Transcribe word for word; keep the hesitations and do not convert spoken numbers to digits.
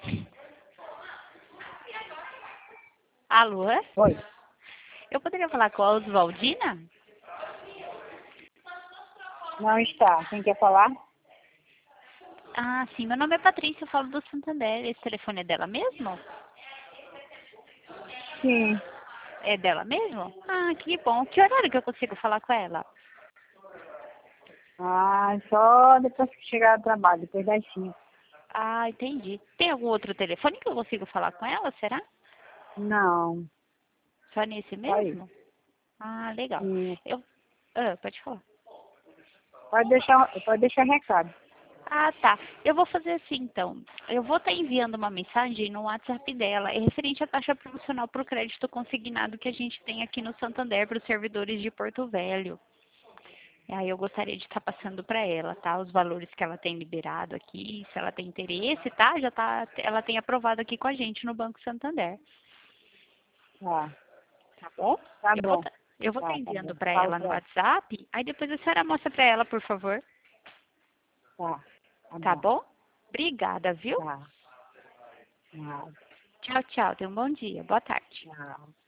Alô? Oi. Eu poderia falar com a Oswaldina? Não está. Quem quer falar? Ah, sim. Meu nome é Patrícia, eu falo do Santander. Esse telefone é dela mesmo? Sim. É dela mesmo? Ah, que bom. Que horário que eu consigo falar com ela? Ah, só depois que chegar do trabalho, depois das cinco. Ah, entendi. Tem algum outro telefone que eu consigo falar com ela, será? Não. Só nesse Só isso. mesmo? Ah, legal. Sim. Eu... Ah, pode falar. Pode deixar, pode deixar recado. Ah, tá. Eu vou fazer assim, então. Eu vou estar enviando uma mensagem no WhatsApp dela, é referente à taxa promocional para o crédito consignado que a gente tem aqui no Santander para os servidores de Porto Velho. E aí eu gostaria de estar passando para ela, tá? Os valores que ela tem liberado aqui, se ela tem interesse, tá? Já tá, ela tem aprovado aqui com a gente no Banco Santander. Tá. Tá bom? Tá Eu vou bom. tá, eu vou estar Tá, tá enviando bom. para Fala ela pra no ela. WhatsApp, aí depois a senhora mostra para ela, por favor. Tá. Tá Tá bom. bom? Obrigada, viu? Tá. Tchau. Tchau, tchau. Tenha um bom dia. Boa tarde. Tchau.